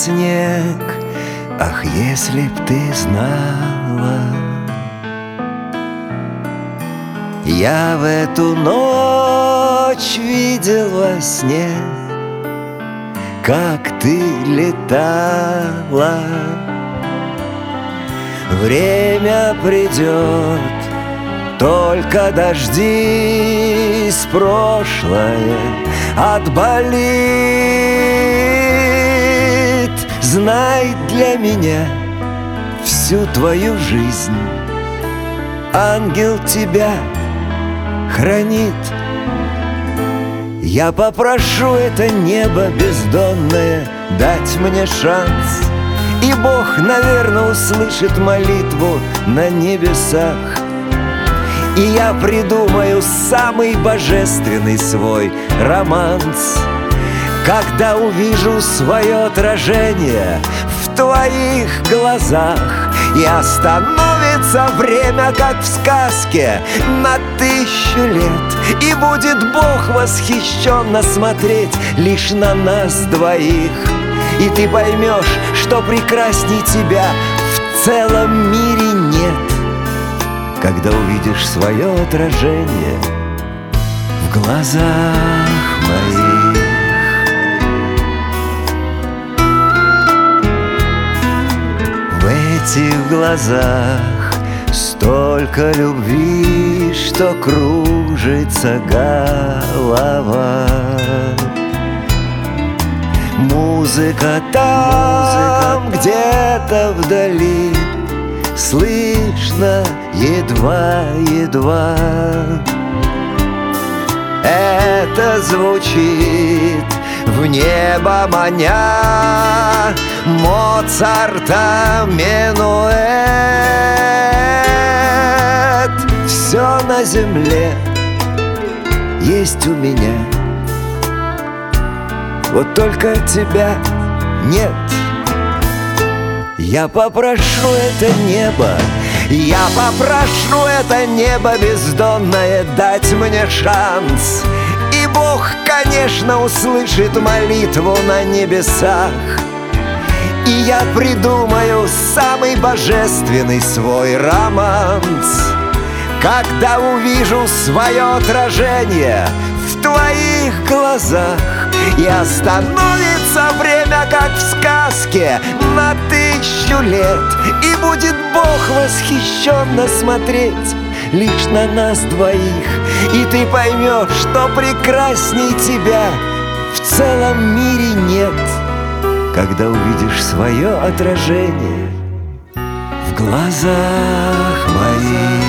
снег. Ах, если б ты знала, я в эту ночь видел во сне, как ты летала. Время придет, только дождись, прошлое отболит. Знай, для меня всю твою жизнь ангел тебя хранит. Я попрошу это небо бездонное дать мне шанс, и Бог, наверное, услышит молитву на небесах. И я придумаю самый божественный свой романс, когда увижу свое отражение в твоих глазах. И остановится время, как в сказке, на 1000 лет. И будет Бог восхищенно смотреть лишь на нас двоих. И ты поймешь, что прекрасней тебя в целом мире нет, когда увидишь свое отражение в глазах моих. В этих глазах столько любви, что кружится голова. Музыка там, где-то вдали, слышно едва-едва. Это звучит в небо маня Моцарта минуэт. Все на земле есть у меня, вот только тебя нет. Я попрошу это небо, я попрошу это небо бездонное дать мне шанс. И Бог, конечно, услышит молитву на небесах. И я придумаю самый божественный свой романс, когда увижу свое отражение в твоих глазах. И остановится время, как в сказке, на 1000 лет. И будет Бог восхищенно смотреть лишь на нас двоих. И ты поймешь, что прекрасней тебя в целом мире нет, когда увидишь свое отражение в глазах моих.